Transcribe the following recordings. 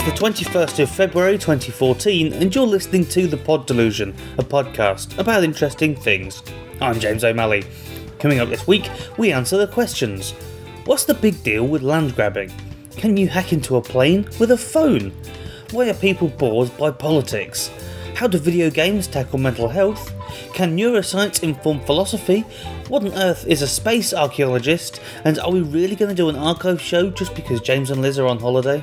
the 21st of February 2014 and you're listening to The Pod Delusion, a podcast about interesting things. I'm James O'Malley. Coming up this week, we answer the questions. What's the big deal with land grabbing? Can you hack into a plane with a phone? Why are people bored by politics? How do video games tackle mental health? Can neuroscience inform philosophy? What on earth is a space archaeologist? And are we really going to do an archive show just because James and Liz are on holiday?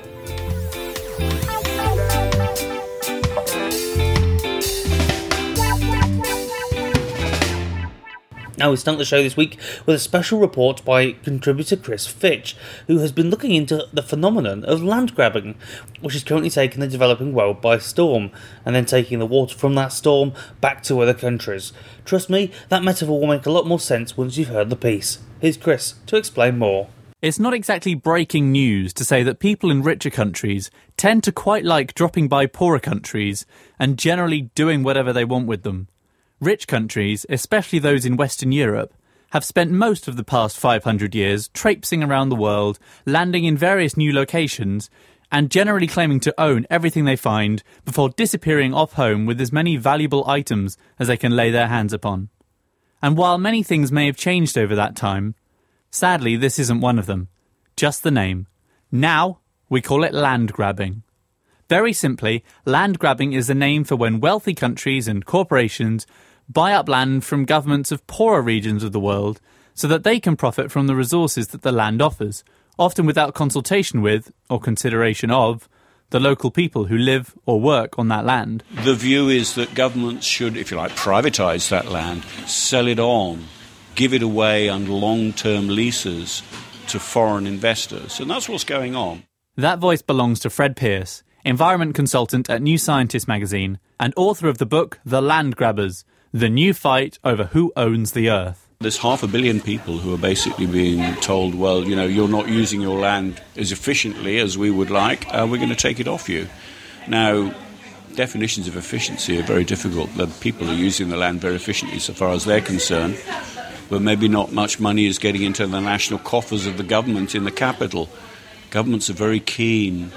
Now we start the show this week with a special report by contributor Chris Fitch, who has been looking into the phenomenon of land grabbing, which is currently taking the developing world by storm, and then taking the water from that storm back to other countries. Trust me, that metaphor will make a lot more sense once you've heard the piece. Here's Chris to explain more. It's not exactly breaking news to say that people in richer countries tend to quite like dropping by poorer countries and generally doing whatever they want with them. Rich countries, especially those in Western Europe, have spent most of the past 500 years traipsing around the world, landing in various new locations, and generally claiming to own everything they find before disappearing off home with as many valuable items as they can lay their hands upon. And while many things may have changed over that time, sadly this isn't one of them. Just the name. Now, we call it land grabbing. Very simply, land grabbing is the name for when wealthy countries and corporations buy up land from governments of poorer regions of the world so that they can profit from the resources that the land offers, often without consultation with, or consideration of, the local people who live or work on that land. The view is that governments should, if you like, privatise that land, sell it on, give it away under long-term leases to foreign investors. And that's what's going on. That voice belongs to Fred Pearce, environment consultant at New Scientist magazine and author of the book The Land Grabbers, The New Fight Over Who Owns the Earth. There's 500 million people who are basically being told, well, you know, you're not using your land as efficiently as we would like, we're going to take it off you. Now, definitions of efficiency are very difficult. The people are using the land very efficiently so far as they're concerned, but maybe not much money is getting into the national coffers of the government in the capital. Governments are very keen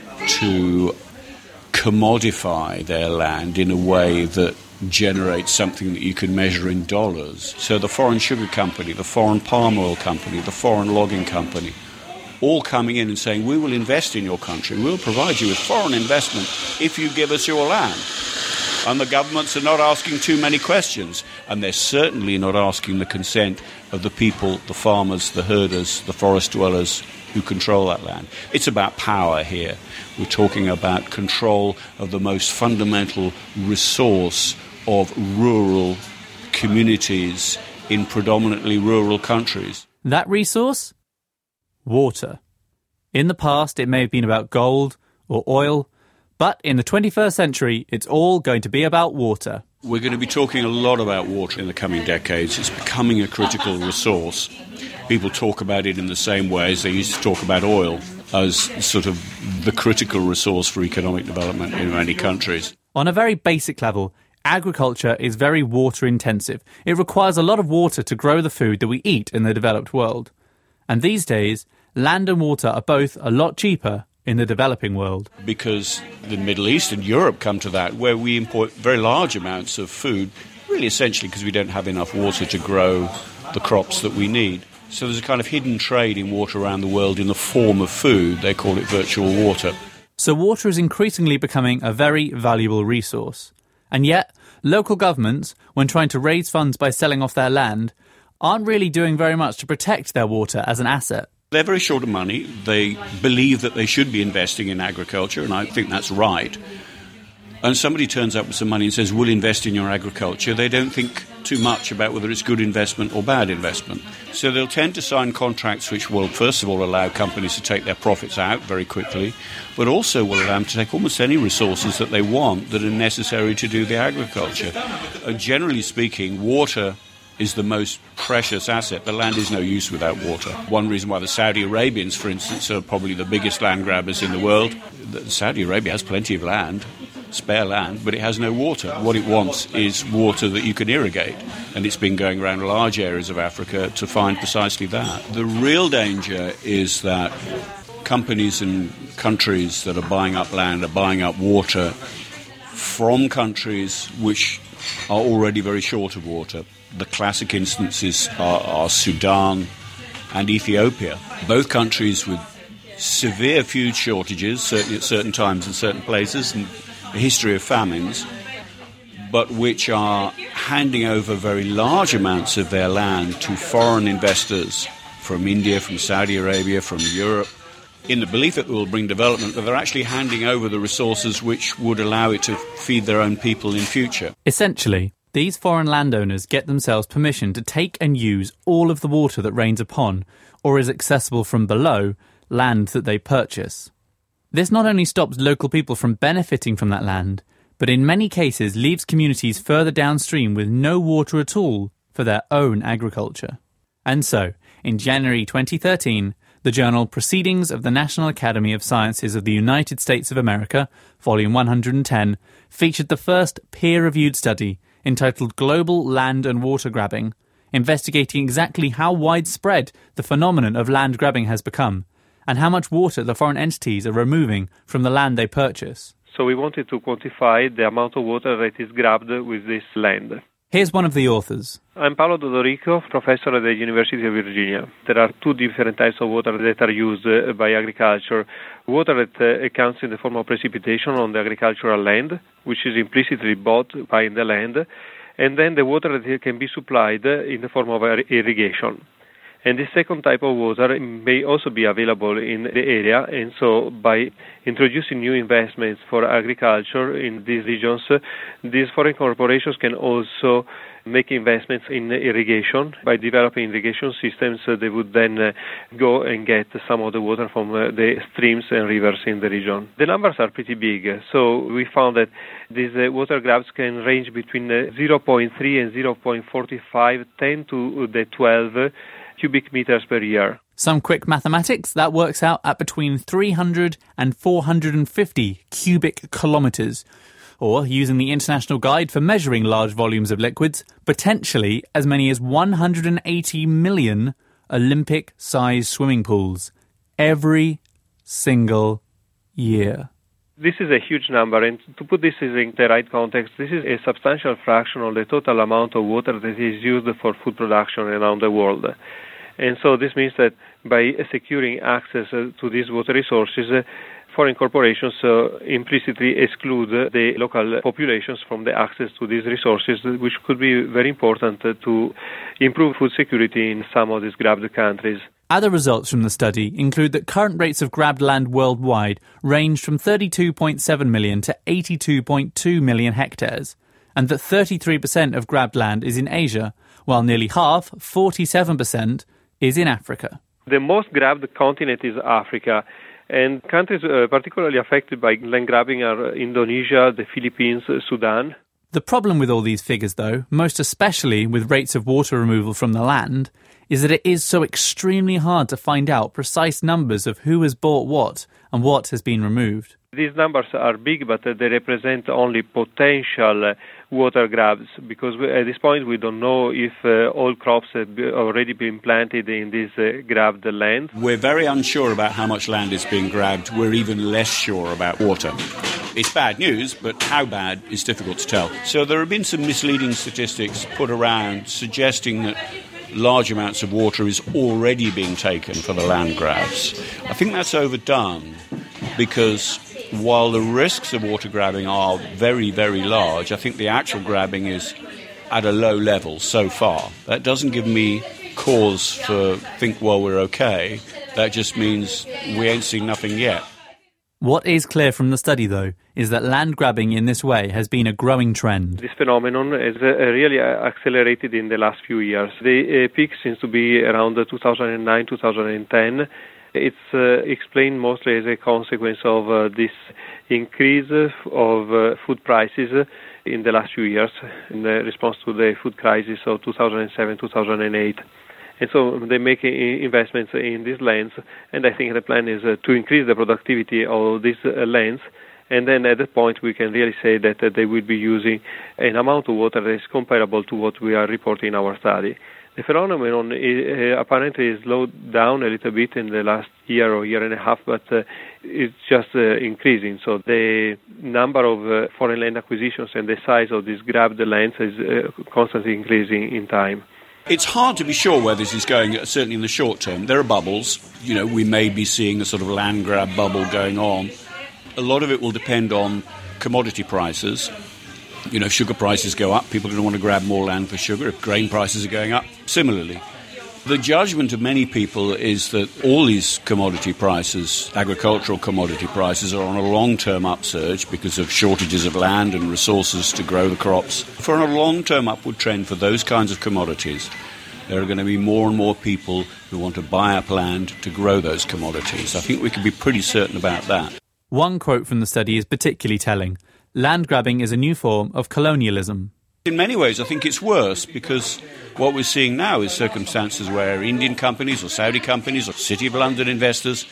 to commodify their land in a way that generates something that you can measure in dollars. So the foreign sugar company, the foreign palm oil company, the foreign logging company, all coming in and saying, we will invest in your country, we'll provide you with foreign investment if you give us your land. And the governments are not asking too many questions, and they're certainly not asking the consent of the people, the farmers, the herders, the forest dwellers who control that land. It's about power here. We're talking about control of the most fundamental resource of rural communities in predominantly rural countries. That resource? Water. In the past, it may have been about gold or oil, but in the 21st century, it's all going to be about water. We're going to be talking a lot about water in the coming decades. It's becoming a critical resource. People talk about it in the same way as they used to talk about oil, as sort of the critical resource for economic development in many countries. On a very basic level, agriculture is very water intensive. It requires a lot of water to grow the food that we eat in the developed world. And these days, land and water are both a lot cheaper in the developing world. Because the Middle East and Europe come to that, where we import very large amounts of food, really essentially because we don't have enough water to grow the crops that we need. So there's a kind of hidden trade in water around the world in the form of food. They call it virtual water. So water is increasingly becoming a very valuable resource. And yet, local governments, when trying to raise funds by selling off their land, aren't really doing very much to protect their water as an asset. They're very short of money. They believe that they should be investing in agriculture, and I think that's right. And somebody turns up with some money and says, we'll invest in your agriculture. They don't think too much about whether it's good investment or bad investment. So they'll tend to sign contracts which will, first of all, allow companies to take their profits out very quickly, but also will allow them to take almost any resources that they want that are necessary to do the agriculture. Generally speaking, water is the most precious asset. The land is no use without water. One reason why the Saudi Arabians, for instance, are probably the biggest land grabbers in the world. Saudi Arabia has plenty of land, spare land, but it has no water. What it wants is water that you can irrigate, and it's been going around large areas of Africa to find precisely that. The real danger is that companies and countries that are buying up land are buying up water from countries which are already very short of water. The classic instances are Sudan and Ethiopia, both countries with severe food shortages, certainly at certain times in certain places, and a history of famines, but which are handing over very large amounts of their land to foreign investors from India, from Saudi Arabia, from Europe, in the belief that it will bring development, but they're actually handing over the resources which would allow it to feed their own people in future. Essentially, these foreign landowners get themselves permission to take and use all of the water that rains upon, or is accessible from below, land that they purchase. This not only stops local people from benefiting from that land, but in many cases leaves communities further downstream with no water at all for their own agriculture. And so, in January 2013, the journal Proceedings of the National Academy of Sciences of the United States of America, volume 110, featured the first peer-reviewed study entitled Global Land and Water Grabbing, investigating exactly how widespread the phenomenon of land grabbing has become, and how much water the foreign entities are removing from the land they purchase. So we wanted to quantify the amount of water that is grabbed with this land. Here's one of the authors. I'm Paolo Dodorico, professor at the University of Virginia. There are two different types of water that are used by agriculture. Water that comes in the form of precipitation on the agricultural land, which is implicitly bought by the land, and then the water that can be supplied in the form of irrigation. And this second type of water may also be available in the area, and so by introducing new investments for agriculture in these regions, these foreign corporations can also make investments in irrigation. By developing irrigation systems, they would then go and get some of the water from the streams and rivers in the region. The numbers are pretty big, so we found that these water grabs can range between 0.3 and 0.45, 10 to the 12 cubic meters per year. Some quick mathematics, that works out at between 300 and 450 cubic kilometres, or, using the International Guide for Measuring Large Volumes of Liquids, potentially as many as 180 million Olympic-sized swimming pools every single year. This is a huge number, and to put this in the right context, this is a substantial fraction of the total amount of water that is used for food production around the world. And so this means that by securing access to these water resources, foreign corporations implicitly exclude the local populations from the access to these resources, which could be very important to improve food security in some of these grabbed countries. Other results from the study include that current rates of grabbed land worldwide range from 32.7 million to 82.2 million hectares, and that 33% of grabbed land is in Asia, while nearly half, 47%, is in Africa. The most grabbed continent is Africa, and countries particularly affected by land grabbing are Indonesia, the Philippines, Sudan. The problem with all these figures, though, most especially with rates of water removal from the land, is that it is so extremely hard to find out precise numbers of who has bought what and what has been removed. These numbers are big, but they represent only potential water grabs, because at this point we don't know if all crops have already been planted in this grabbed land. We're very unsure about how much land is being grabbed. We're even less sure about water. It's bad news, but how bad is difficult to tell. So there have been some misleading statistics put around suggesting that large amounts of water is already being taken for the land grabs. I think that's overdone, because while the risks of water grabbing are very, very large, I think the actual grabbing is at a low level so far. That doesn't give me cause for think, well, we're okay. That just means we ain't seen nothing yet. What is clear from the study, though, is that land grabbing in this way has been a growing trend. This phenomenon has really accelerated in the last few years. The peak seems to be around 2009-2010. It's explained mostly as a consequence of this increase of food prices in the last few years in response to the food crisis of 2007-2008. And so they make investments in these lands, and I think the plan is to increase the productivity of these lands, and then at that point we can really say that they will be using an amount of water that is comparable to what we are reporting in our study. The phenomenon apparently slowed down a little bit in the last year or year and a half, but it's just increasing. So the number of foreign land acquisitions and the size of these grabbed lands is constantly increasing in time. It's hard to be sure where this is going, certainly in the short term. There are bubbles. We may be seeing a sort of land grab bubble going on. A lot of it will depend on commodity prices. If sugar prices go up, people are going to want to grab more land for sugar. If grain prices are going up, similarly. The judgment of many people is that all these commodity prices, agricultural commodity prices, are on a long-term upsurge because of shortages of land and resources to grow the crops. For a long-term upward trend for those kinds of commodities, there are going to be more and more people who want to buy up land to grow those commodities. I think we can be pretty certain about that. One quote from the study is particularly telling. Land grabbing is a new form of colonialism. In many ways, I think it's worse because what we're seeing now is circumstances where Indian companies or Saudi companies or City of London investors,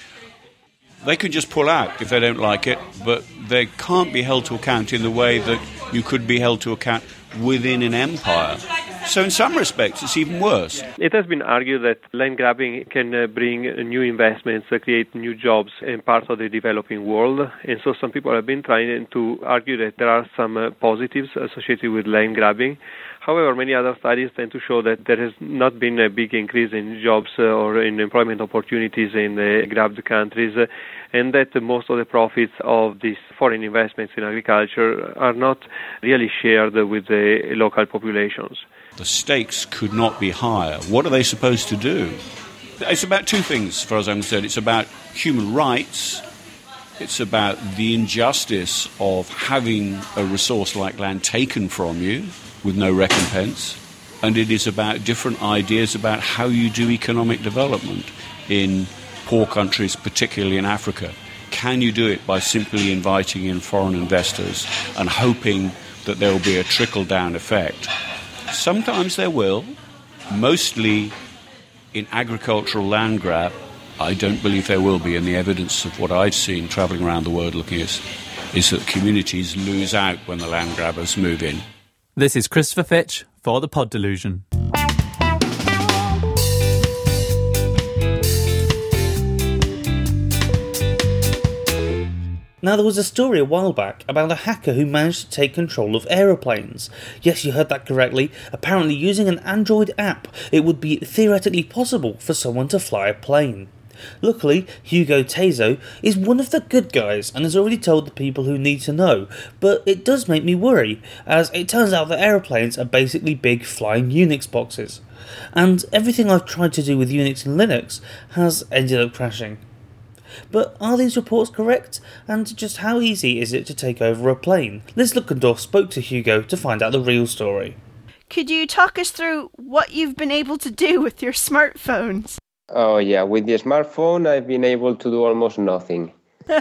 they can just pull out if they don't like it, but they can't be held to account in the way that you could be held to account within an empire. So in some respects, it's even worse. It has been argued that land grabbing can bring new investments, create new jobs in parts of the developing world. And so some people have been trying to argue that there are some positives associated with land grabbing. However, many other studies tend to show that there has not been a big increase in jobs or in employment opportunities in the grabbed countries, and that most of the profits of these foreign investments in agriculture are not really shared with the local populations. The stakes could not be higher. What are they supposed to do? It's about two things, as far as I'm concerned. It's about human rights. It's about the injustice of having a resource like land taken from you with no recompense. And it is about different ideas about how you do economic development in poor countries, particularly in Africa. Can you do it by simply inviting in foreign investors and hoping that there will be a trickle-down effect? Sometimes there will. Mostly in agricultural land grab, I don't believe there will be. And the evidence of what I've seen travelling around the world looking is that communities lose out when the land grabbers move in. This is Christopher Fitch for The Pod Delusion. Now, there was a story a while back about a hacker who managed to take control of aeroplanes. Yes, you heard that correctly. Apparently, using an Android app, it would be theoretically possible for someone to fly a plane. Luckily, Hugo Tezo is one of the good guys and has already told the people who need to know, but it does make me worry, as it turns out that aeroplanes are basically big flying Unix boxes. And everything I've tried to do with Unix and Linux has ended up crashing. But are these reports correct? And just how easy is it to take over a plane? Liz Luckendorf spoke to Hugo to find out the real story. Could you talk us through what you've been able to do with your smartphones? Oh yeah, with the smartphone I've been able to do almost nothing.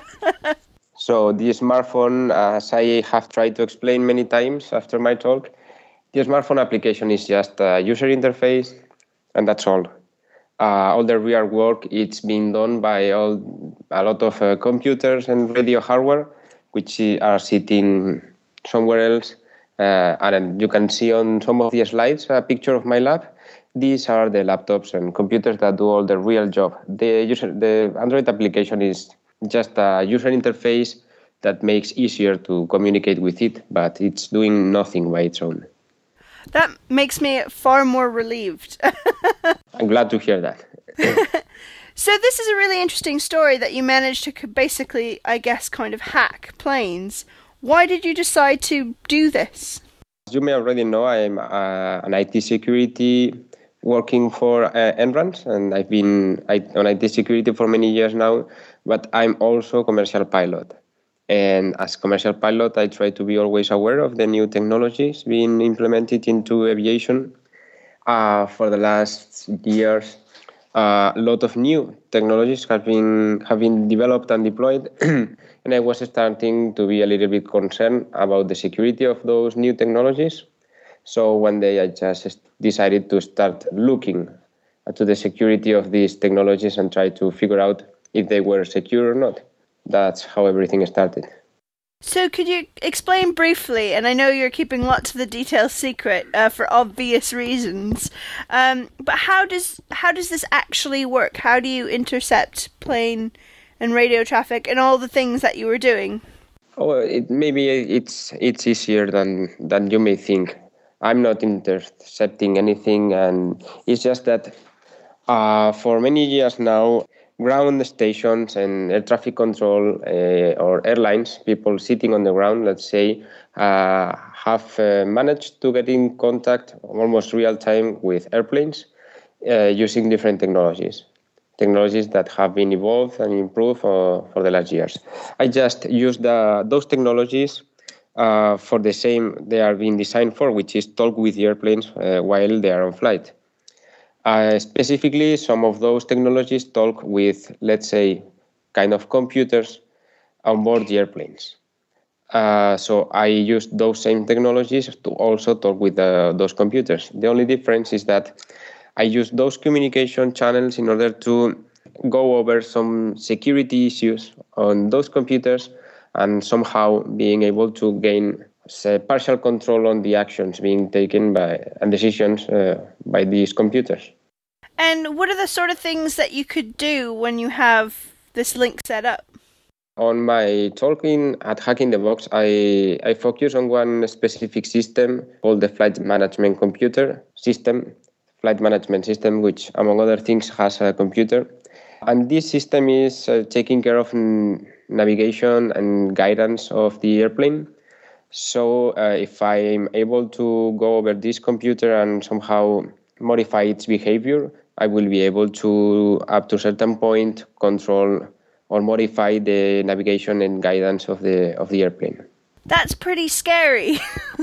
So the smartphone, as I have tried to explain many times after my talk, the smartphone application is just a user interface and that's all. All the real work, it's been done by a lot of computers and radio hardware, which are sitting somewhere else. And you can see on some of the slides a picture of my lab. These are the laptops and computers that do all the real job. The Android application is just a user interface that makes easier to communicate with it, but it's doing nothing by its own. That makes me far more relieved. I'm glad to hear that. So this is a really interesting story that you managed to basically, I guess, kind of hack planes. Why did you decide to do this? As you may already know, I'm an IT security working for Enrance, and I've been on IT security for many years now, but I'm also a commercial pilot. And as commercial pilot, I try to be always aware of the new technologies being implemented into aviation. For the last years, a lot of new technologies have been developed and deployed, and I was starting to be a little bit concerned about the security of those new technologies. So one day I just decided to start looking to the security of these technologies and try to figure out if they were secure or not. That's how everything started. So could you explain briefly, and I know you're keeping lots of the details secret for obvious reasons, but how does this actually work? How do you intercept plane and radio traffic and all the things that you were doing? Oh, maybe it's easier than you may think. I'm not intercepting anything, and it's just that for many years now, ground stations and air traffic control or airlines, people sitting on the ground, let's say, have managed to get in contact almost real time with airplanes using different technologies that have been evolved and improved for the last years. I just used those technologies for the same they are being designed for, which is talk with the airplanes while they are on flight. Specifically, some of those technologies talk with, let's say, kind of computers on board the airplanes. So I used those same technologies to also talk with those computers. The only difference is that I used those communication channels in order to go over some security issues on those computers and somehow being able to gain partial control on the actions being taken and decisions by these computers. And what are the sort of things that you could do when you have this link set up? On my talking at Hack in the Box, I focus on one specific system called the flight management system, which among other things has a computer. And this system is taking care of navigation and guidance of the airplane. So if I'm able to go over this computer and somehow modify its behavior, I will be able to, up to a certain point, control or modify the navigation and guidance of the airplane. That's pretty scary.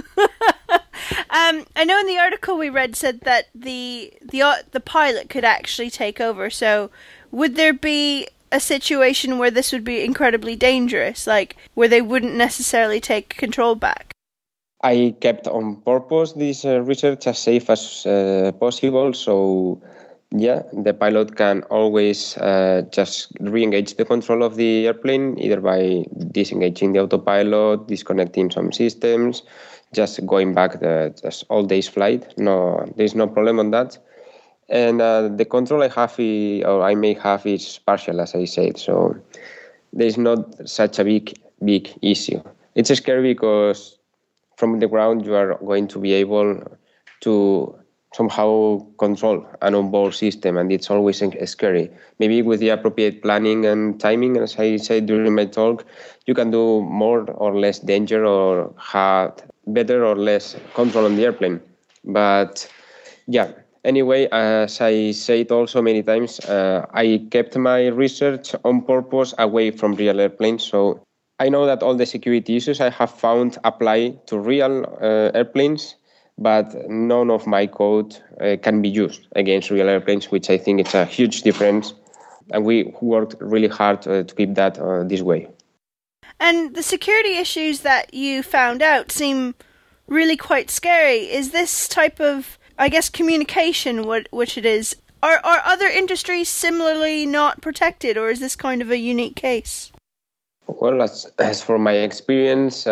I know in the article we read said that the pilot could actually take over. So would there be a situation where this would be incredibly dangerous, like where they wouldn't necessarily take control back? I kept on purpose this research as safe as possible. So yeah, the pilot can always just re-engage the control of the airplane, either by disengaging the autopilot, disconnecting some systems, just going back just all day's flight. No, there's no problem on that. And the control I may have is partial, as I said. So there's not such a big issue. It's scary because from the ground you are going to be able to somehow control an onboard system, and it's always scary. Maybe with the appropriate planning and timing, as I said during my talk, you can do more or less danger or have better or less control on the airplane. But yeah, anyway, as I said also many times, I kept my research on purpose away from real airplanes. So I know that all the security issues I have found apply to real airplanes, but none of my code can be used against real airplanes, which I think it's a huge difference. And we worked really hard to keep that this way. And the security issues that you found out seem really quite scary. Is this type of, I guess, communication which it is? Are other industries similarly not protected, or is this kind of a unique case? Well, as for my experience,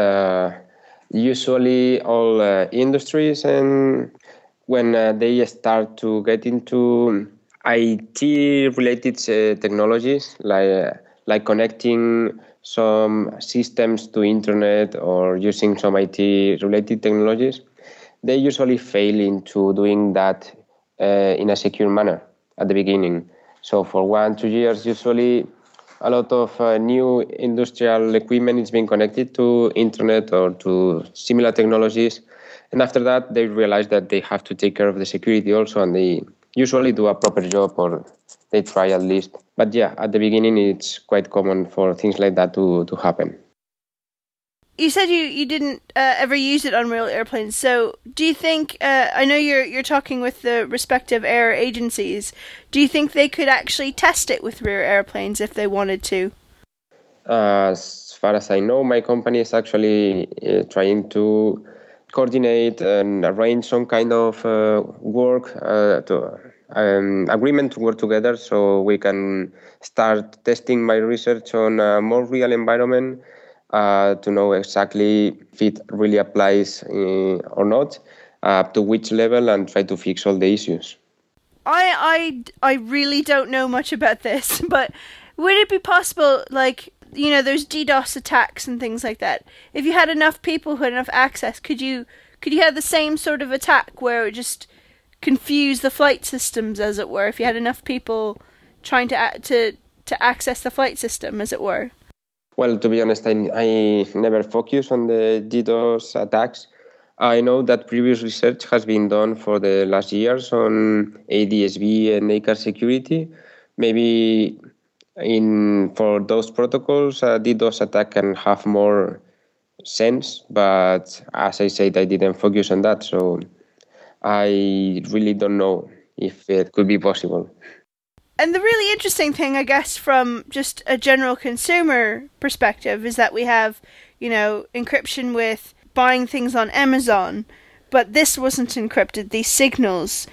usually all industries, and when they start to get into IT-related technologies, like connecting some systems to internet or using some IT-related technologies, they usually fail into doing that in a secure manner at the beginning. So for 1-2 years, usually a lot of new industrial equipment is being connected to internet or to similar technologies. And after that, they realize that they have to take care of the security also, and they usually do a proper job, or they try at least. But yeah, at the beginning, it's quite common for things like that to happen. You said you didn't ever use it on real airplanes. So do you think, I know you're talking with the respective air agencies, do you think they could actually test it with real airplanes if they wanted to? As far as I know, my company is actually trying to coordinate and arrange some kind of agreement to work together so we can start testing my research on a more real environment. to know exactly if it really applies or not, up to which level, and try to fix all the issues. I really don't know much about this, but would it be possible, like, you know, there's DDoS attacks and things like that. If you had enough people who had enough access, could you have the same sort of attack where it just confuse the flight systems, as it were, if you had enough people trying to access the flight system, as it were? Well, to be honest, I never focus on the DDoS attacks. I know that previous research has been done for the last years on ADSB and ACAR security. Maybe for those protocols, a DDoS attack can have more sense, but as I said, I didn't focus on that, so I really don't know if it could be possible. And the really interesting thing, I guess, from just a general consumer perspective is that we have, you know, encryption with buying things on Amazon, but this wasn't encrypted, these signals.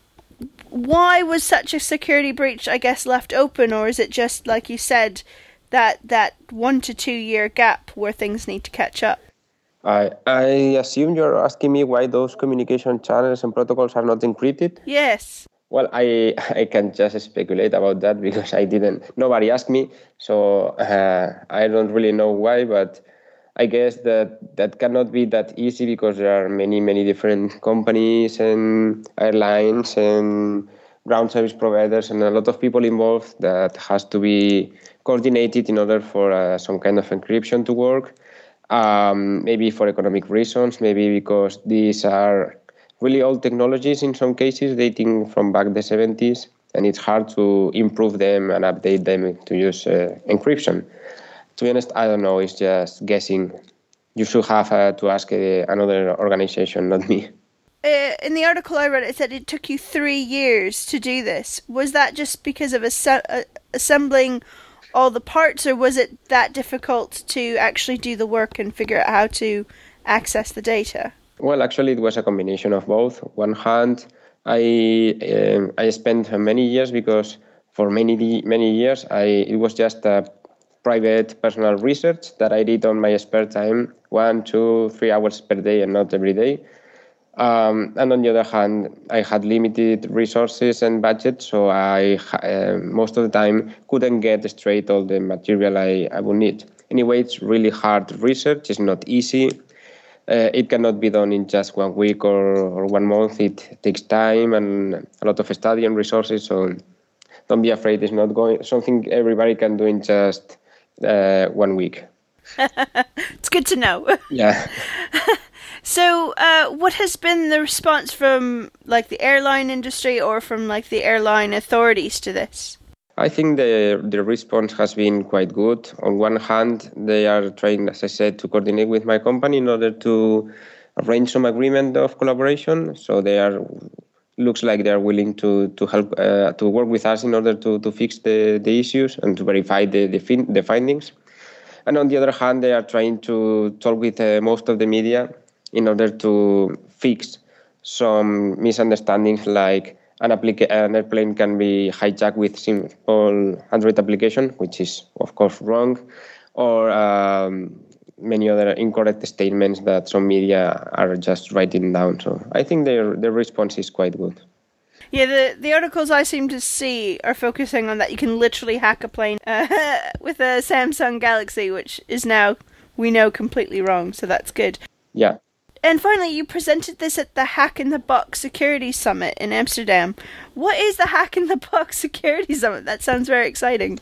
Why was such a security breach, I guess, left open? Or is it just, like you said, that 1 to 2 year gap where things need to catch up? I assume you're asking me why those communication channels and protocols are not encrypted? Yes. Well, I can just speculate about that because nobody asked me, so I don't really know why, but I guess that cannot be that easy because there are many, many different companies and airlines and ground service providers and a lot of people involved that has to be coordinated in order for some kind of encryption to work. Maybe for economic reasons, maybe because these are really old technologies in some cases dating from back the 70s, and it's hard to improve them and update them to use encryption. To be honest, I don't know. It's just guessing. You should have to ask another organization, not me. In the article I read, it said it took you 3 years to do this. Was that just because of assembling all the parts, or was it that difficult to actually do the work and figure out how to access the data? Well, actually, it was a combination of both. One hand, I spent many years because for many years it was just a private personal research that I did on my spare time, 1, 2, 3 hours per day and not every day. And on the other hand, I had limited resources and budget, so I most of the time couldn't get straight all the material I would need. Anyway, it's really hard research. It's not easy. It cannot be done in just 1 week or 1 month. It takes time and a lot of study and resources, so don't be afraid. It's not something everybody can do in just 1 week. It's good to know. Yeah. So, what has been the response from, like, the airline industry or from, like, the airline authorities to this? I think the response has been quite good. On one hand, they are trying, as I said, to coordinate with my company in order to arrange some agreement of collaboration. So looks like they are willing to help to work with us in order to fix the issues and to verify the findings. And on the other hand, they are trying to talk with most of the media in order to fix some misunderstandings, like an airplane can be hijacked with simple Android application, which is, of course, wrong, or many other incorrect statements that some media are just writing down. So I think their response is quite good. Yeah, the articles I seem to see are focusing on that you can literally hack a plane with a Samsung Galaxy, which is now, we know, completely wrong, so that's good. Yeah. And finally, you presented this at the Hack in the Box Security Summit in Amsterdam. What is the Hack in the Box Security Summit? That sounds very exciting.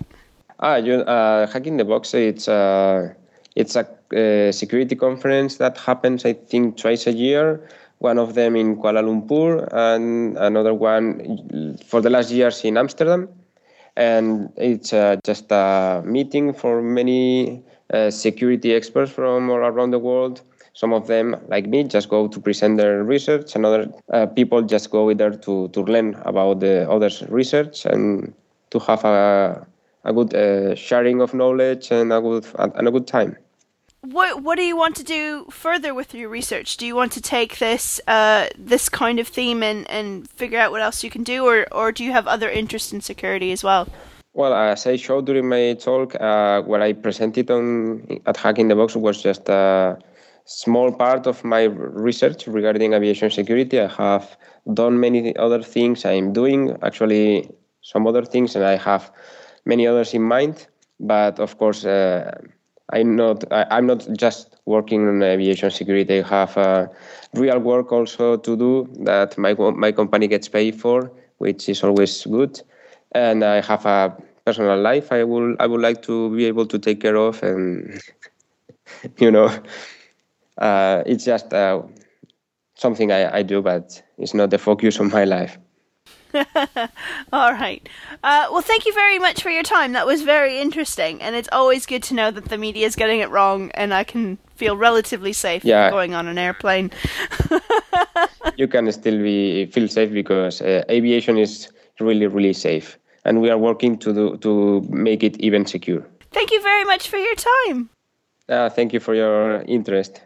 Hack in the Box, it's a security conference that happens, I think, twice a year. One of them in Kuala Lumpur and another one for the last years in Amsterdam. And it's just a meeting for many security experts from all around the world. Some of them, like me, just go to present their research, and other people just go there to learn about the others' research and to have a good sharing of knowledge and a good time. What do you want to do further with your research? Do you want to take this this kind of theme and figure out what else you can do, or do you have other interests in security as well? Well, as I showed during my talk, what I presented at Hack in the Box was just a small part of my research regarding aviation security. I have done many other things. I'm doing actually some other things, and I have many others in mind. But of course, I'm not just working on aviation security. I have real work also to do that my company gets paid for, which is always good. And I have a personal life I would like to be able to take care of, and it's just something I do, but it's not the focus of my life. All right. Well, thank you very much for your time. That was very interesting, and it's always good to know that the media is getting it wrong, and I can feel relatively safe going on an airplane. You can still feel safe because aviation is really, really safe, and we are working to make it even secure. Thank you very much for your time. Thank you for your interest.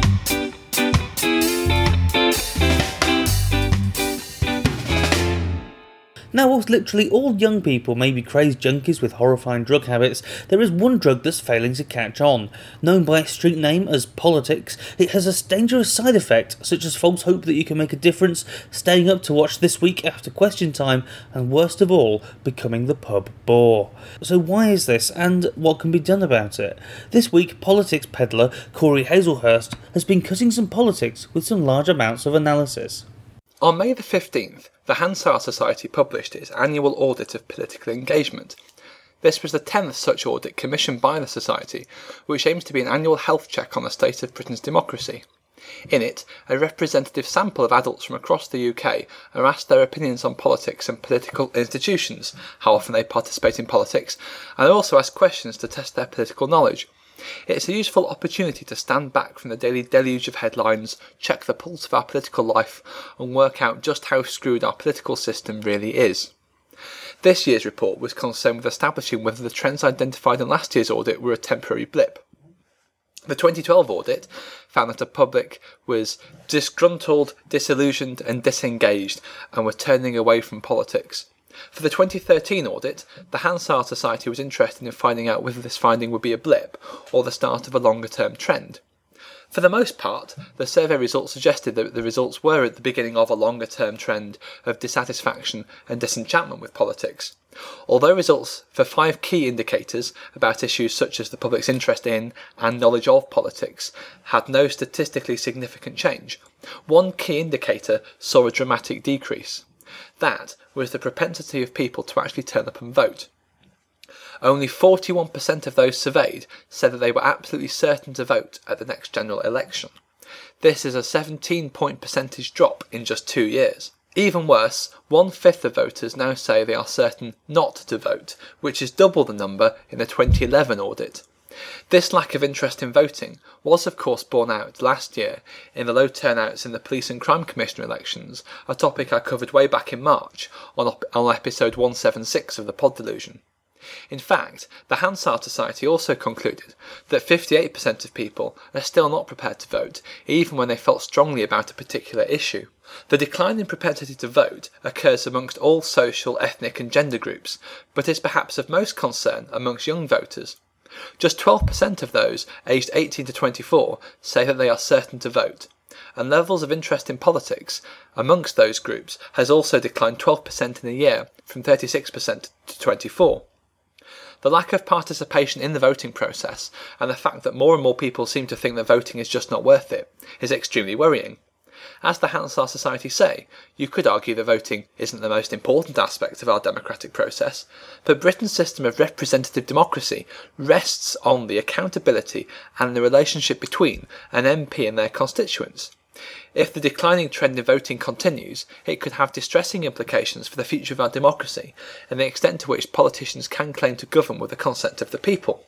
Now, whilst literally all young people may be crazed junkies with horrifying drug habits, there is one drug that's failing to catch on. Known by its street name as politics, it has a dangerous side effect, such as false hope that you can make a difference, staying up to watch This Week after question time, and worst of all, becoming the pub bore. So why is this, and what can be done about it? This week, politics peddler Corey Hazelhurst has been cutting some politics with some large amounts of analysis. On May the 15th, the Hansard Society published its annual audit of political engagement. This was the 10th such audit commissioned by the Society, which aims to be an annual health check on the state of Britain's democracy. In it, a representative sample of adults from across the UK are asked their opinions on politics and political institutions, how often they participate in politics, and are also asked questions to test their political knowledge. It's a useful opportunity to stand back from the daily deluge of headlines, check the pulse of our political life, and work out just how screwed our political system really is. This year's report was concerned with establishing whether the trends identified in last year's audit were a temporary blip. The 2012 audit found that the public was disgruntled, disillusioned and disengaged, and were turning away from politics. For the 2013 audit, the Hansard Society was interested in finding out whether this finding would be a blip or the start of a longer-term trend. For the most part, the survey results suggested that the results were at the beginning of a longer-term trend of dissatisfaction and disenchantment with politics. Although results for 5 key indicators about issues such as the public's interest in and knowledge of politics had no statistically significant change, one key indicator saw a dramatic decrease. That was the propensity of people to actually turn up and vote. Only 41% of those surveyed said that they were absolutely certain to vote at the next general election. This is a 17-point percentage drop in just 2 years. Even worse, 1/5 of voters now say they are certain not to vote, which is double the number in the 2011 audit. This lack of interest in voting was of course borne out last year in the low turnouts in the Police and Crime Commissioner elections, a topic I covered way back in March on episode 176 of the Pod Delusion. In fact, the Hansard Society also concluded that 58% of people are still not prepared to vote, even when they felt strongly about a particular issue. The decline in propensity to vote occurs amongst all social, ethnic and gender groups, but is perhaps of most concern amongst young voters. Just 12% of those aged 18 to 24 say that they are certain to vote, and levels of interest in politics amongst those groups has also declined 12% in a year, from 36% to 24%. The lack of participation in the voting process, and the fact that more and more people seem to think that voting is just not worth it, is extremely worrying. As the Hansard Society say, you could argue that voting isn't the most important aspect of our democratic process, but Britain's system of representative democracy rests on the accountability and the relationship between an MP and their constituents. If the declining trend in voting continues, it could have distressing implications for the future of our democracy and the extent to which politicians can claim to govern with the consent of the people.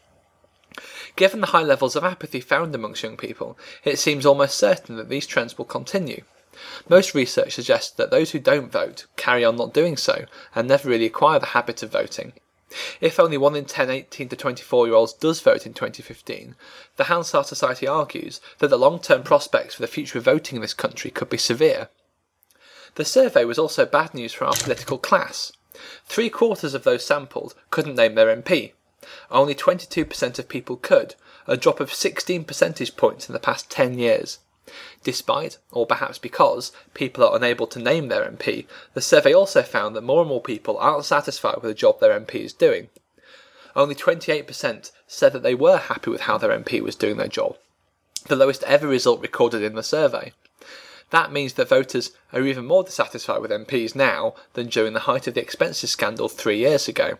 Given the high levels of apathy found amongst young people, it seems almost certain that these trends will continue. Most research suggests that those who don't vote carry on not doing so and never really acquire the habit of voting. If only 1 in 10 18 to 24-year-olds does vote in 2015, the Hansard Society argues that the long-term prospects for the future of voting in this country could be severe. The survey was also bad news for our political class. 3/4 of those sampled couldn't name their MP. Only 22% of people could, a drop of 16 percentage points in the past 10 years. Despite, or perhaps because, people are unable to name their MP, the survey also found that more and more people aren't satisfied with the job their MP is doing. Only 28% said that they were happy with how their MP was doing their job, the lowest ever result recorded in the survey. That means that voters are even more dissatisfied with MPs now than during the height of the expenses scandal 3 years ago.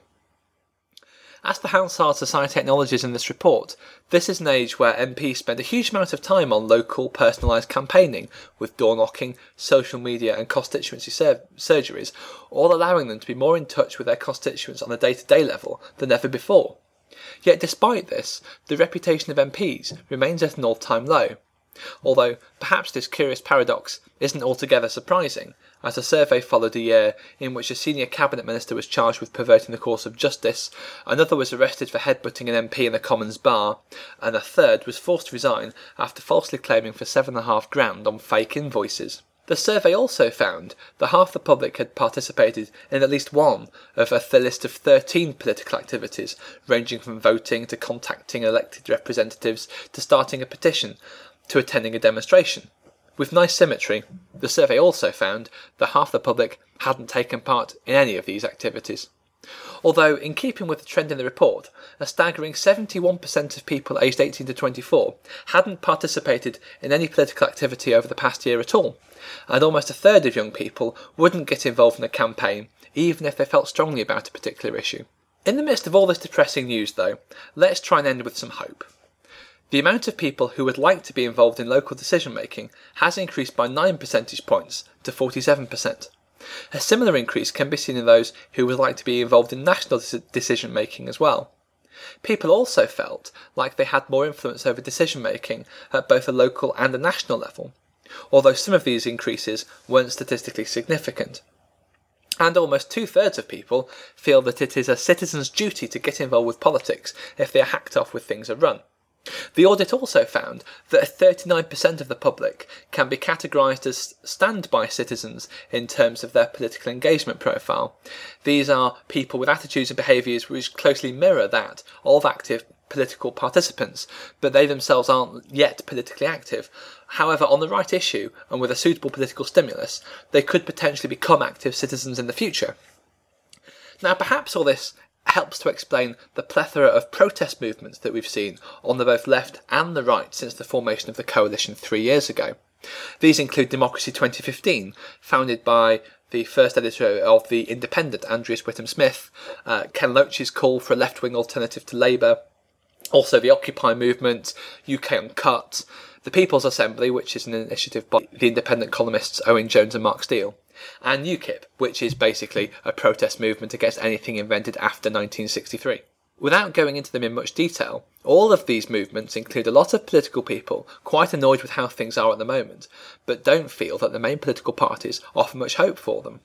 As the Hansard Society acknowledges in this report, this is an age where MPs spend a huge amount of time on local, personalised campaigning, with door-knocking, social media and constituency surgeries, all allowing them to be more in touch with their constituents on a day-to-day level than ever before. Yet despite this, the reputation of MPs remains at an all-time low. Although perhaps this curious paradox isn't altogether surprising, as a survey followed a year in which a senior cabinet minister was charged with perverting the course of justice, another was arrested for headbutting an MP in the Commons bar, and a third was forced to resign after falsely claiming for $7,500 on fake invoices. The survey also found that half the public had participated in at least one of a list of 13 political activities, ranging from voting to contacting elected representatives to starting a petition to attending a demonstration. With nice symmetry, the survey also found that half the public hadn't taken part in any of these activities. Although, in keeping with the trend in the report, a staggering 71% of people aged 18 to 24 hadn't participated in any political activity over the past year at all, and almost a third of young people wouldn't get involved in a campaign even if they felt strongly about a particular issue. In the midst of all this depressing news, though, let's try and end with some hope. The amount of people who would like to be involved in local decision-making has increased by 9 percentage points to 47%. A similar increase can be seen in those who would like to be involved in national decision-making as well. People also felt like they had more influence over decision-making at both a local and a national level, although some of these increases weren't statistically significant. And almost 2/3 of people feel that it is a citizen's duty to get involved with politics if they are hacked off with things a run. The audit also found that 39% of the public can be categorised as stand-by citizens in terms of their political engagement profile. These are people with attitudes and behaviours which closely mirror that of active political participants, but they themselves aren't yet politically active. However, on the right issue, and with a suitable political stimulus, they could potentially become active citizens in the future. Now, perhaps all this helps to explain the plethora of protest movements that we've seen on the both left and the right since the formation of the coalition 3 years ago. These include Democracy 2015, founded by the first editor of The Independent, Andreas Whittam-Smith, Ken Loach's call for a left-wing alternative to Labour, also the Occupy movement, UK Uncut, the People's Assembly, which is an initiative by the independent columnists Owen Jones and Mark Steele, and UKIP, which is basically a protest movement against anything invented after 1963. Without going into them in much detail, all of these movements include a lot of political people quite annoyed with how things are at the moment, but don't feel that the main political parties offer much hope for them.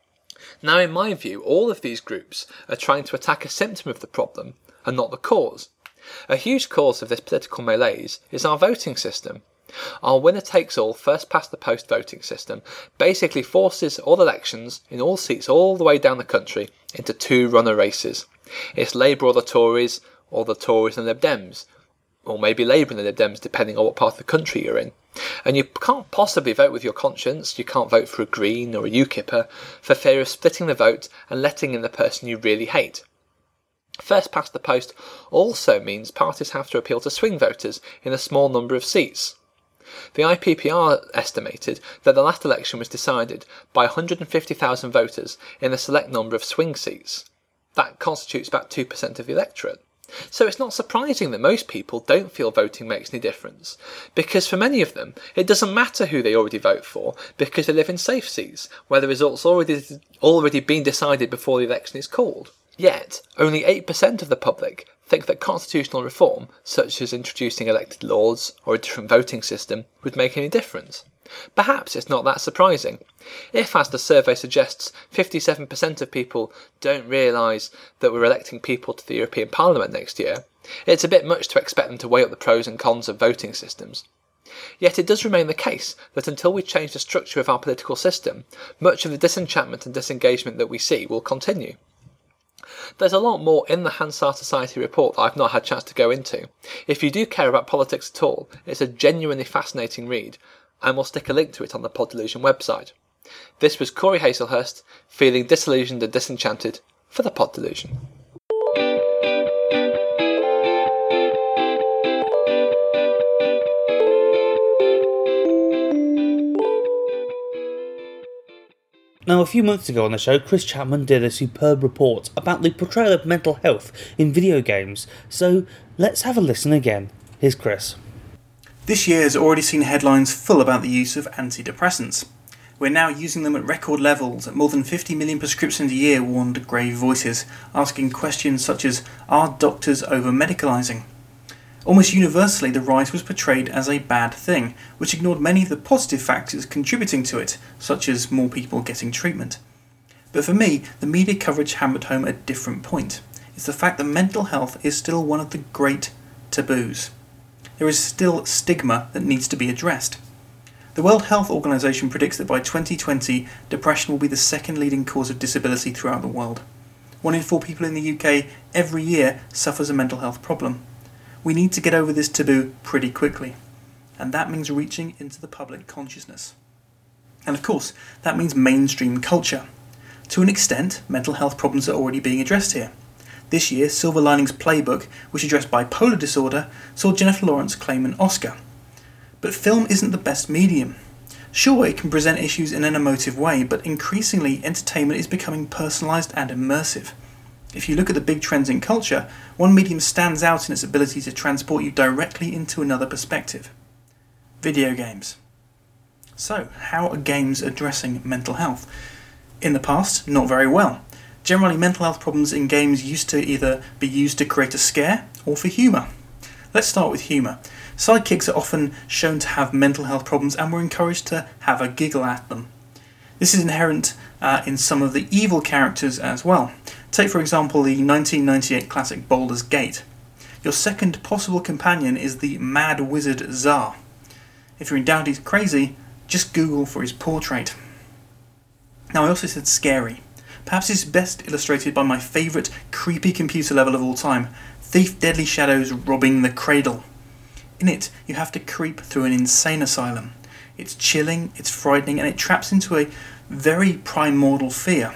Now, in my view, all of these groups are trying to attack a symptom of the problem, and not the cause. A huge cause of this political malaise is our voting system. Our winner-takes-all, first-past-the-post voting system basically forces all elections in all seats all the way down the country into two runner races. It's Labour or the Tories and the Lib Dems, or maybe Labour and the Lib Dems depending on what part of the country you're in. And you can't possibly vote with your conscience, you can't vote for a Green or a UKIPper for fear of splitting the vote and letting in the person you really hate. First past the post also means parties have to appeal to swing voters in a small number of seats. The IPPR estimated that the last election was decided by 150,000 voters in a select number of swing seats. That constitutes about 2% of the electorate. So it's not surprising that most people don't feel voting makes any difference, because for many of them it doesn't matter who they already vote for, because they live in safe seats where the results already been decided before the election is called. Yet, only 8% of the public think that constitutional reform, such as introducing elected lords or a different voting system, would make any difference. Perhaps it's not that surprising. If, as the survey suggests, 57% of people don't realise that we're electing people to the European Parliament next year, it's a bit much to expect them to weigh up the pros and cons of voting systems. Yet it does remain the case that until we change the structure of our political system, much of the disenchantment and disengagement that we see will continue. There's a lot more in the Hansard Society report that I've not had a chance to go into. If you do care about politics at all, it's a genuinely fascinating read, and we'll stick a link to it on the Pod Delusion website. This was Corey Hazelhurst, feeling disillusioned and disenchanted for the Pod Delusion. Now, a few months ago on the show, Chris Chapman did a superb report about the portrayal of mental health in video games, so let's have a listen again. Here's Chris. This year has already seen headlines full about the use of antidepressants. We're now using them at record levels. At more than 50 million prescriptions a year, warned grave voices, asking questions such as, are doctors over-medicalising? Almost universally, the rise was portrayed as a bad thing, which ignored many of the positive factors contributing to it, such as more people getting treatment. But for me, the media coverage hammered home a different point. It's the fact that mental health is still one of the great taboos. There is still stigma that needs to be addressed. The World Health Organization predicts that by 2020, depression will be the second leading cause of disability throughout the world. 1 in 4 people in the UK every year suffers a mental health problem. We need to get over this taboo pretty quickly, and that means reaching into the public consciousness. And of course, that means mainstream culture. To an extent, mental health problems are already being addressed here. This year, Silver Linings Playbook, which addressed bipolar disorder, saw Jennifer Lawrence claim an Oscar. But film isn't the best medium. Sure, it can present issues in an emotive way, but increasingly entertainment is becoming personalised and immersive. If you look at the big trends in culture, one medium stands out in its ability to transport you directly into another perspective. Video games. So, how are games addressing mental health? In the past, not very well. Generally, mental health problems in games used to either be used to create a scare or for humour. Let's start with humour. Sidekicks are often shown to have mental health problems and we're encouraged to have a giggle at them. This is inherent in some of the evil characters as well. Take for example the 1998 classic Baldur's Gate. Your second possible companion is the Mad Wizard Tsar. If you're in doubt he's crazy, just Google for his portrait. Now I also said scary. Perhaps it's best illustrated by my favourite creepy computer level of all time, Thief Deadly Shadows Robbing the Cradle. In it, you have to creep through an insane asylum. It's chilling, it's frightening, and it traps into a very primordial fear.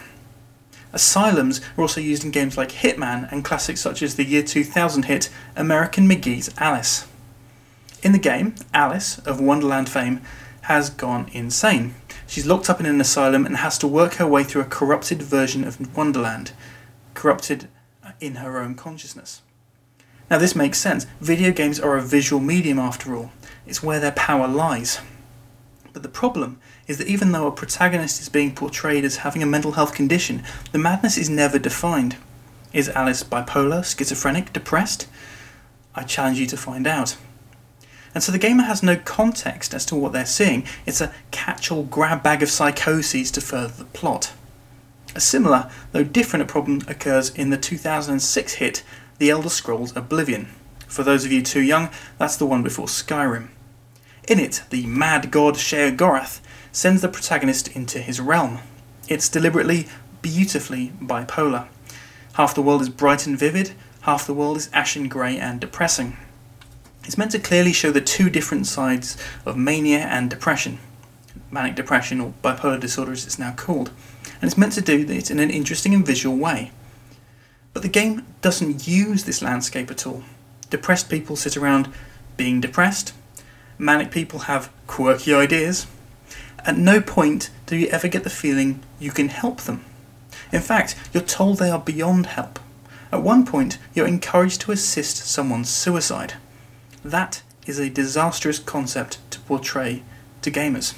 Asylums are also used in games like Hitman and classics such as the year 2000 hit American McGee's Alice. In the game, Alice, of Wonderland fame, has gone insane. She's locked up in an asylum and has to work her way through a corrupted version of Wonderland, corrupted in her own consciousness. Now this makes sense. Video games are a visual medium after all. It's where their power lies. But the problem is that even though a protagonist is being portrayed as having a mental health condition, the madness is never defined. Is Alice bipolar, schizophrenic, depressed? I challenge you to find out. And so the gamer has no context as to what they're seeing. It's a catch-all grab bag of psychoses to further the plot. A similar, though different problem occurs in the 2006 hit The Elder Scrolls Oblivion. For those of you too young, that's the one before Skyrim. In it, the mad god Sheogorath sends the protagonist into his realm. It's deliberately, beautifully bipolar. Half the world is bright and vivid, half the world is ashen grey and depressing. It's meant to clearly show the two different sides of mania and depression. Manic depression, or bipolar disorder as it's now called. And it's meant to do it in an interesting and visual way. But the game doesn't use this landscape at all. Depressed people sit around being depressed. Manic people have quirky ideas. At no point do you ever get the feeling you can help them. In fact, you're told they are beyond help. At one point, you're encouraged to assist someone's suicide. That is a disastrous concept to portray to gamers.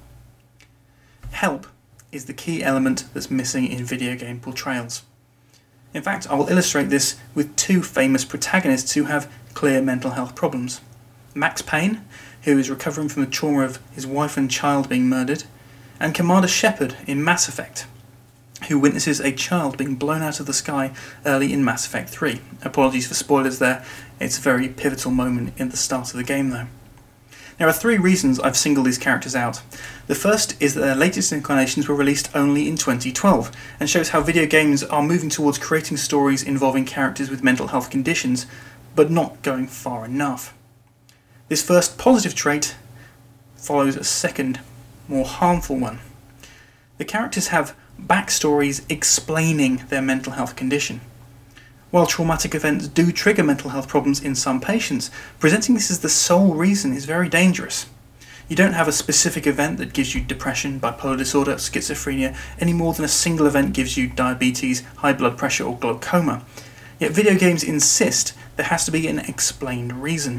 Help is the key element that's missing in video game portrayals. In fact, I will illustrate this with two famous protagonists who have clear mental health problems. Max Payne, who is recovering from the trauma of his wife and child being murdered, and Commander Shepard in Mass Effect, who witnesses a child being blown out of the sky early in Mass Effect 3. Apologies for spoilers there, it's a very pivotal moment in the start of the game though. There are 3 reasons I've singled these characters out. The first is that their latest incarnations were released only in 2012, and shows how video games are moving towards creating stories involving characters with mental health conditions, but not going far enough. This first positive trait follows a second, more harmful one. The characters have backstories explaining their mental health condition. While traumatic events do trigger mental health problems in some patients, presenting this as the sole reason is very dangerous. You don't have a specific event that gives you depression, bipolar disorder, schizophrenia, any more than a single event gives you diabetes, high blood pressure or glaucoma. Yet video games insist there has to be an explained reason.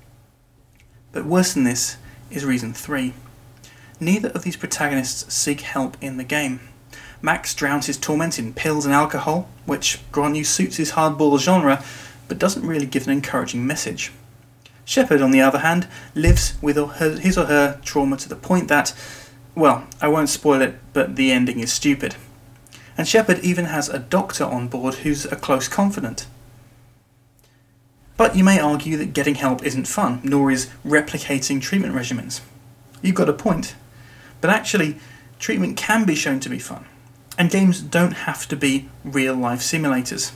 But worse than this is reason 3. Neither of these protagonists seek help in the game. Max drowns his torment in pills and alcohol, which, grant you, suits his hardball genre, but doesn't really give an encouraging message. Shepard, on the other hand, lives with his or her trauma to the point that, well, I won't spoil it, but the ending is stupid. And Shepard even has a doctor on board who's a close confidant. But you may argue that getting help isn't fun, nor is replicating treatment regimens. You've got a point. But actually, treatment can be shown to be fun. And games don't have to be real-life simulators.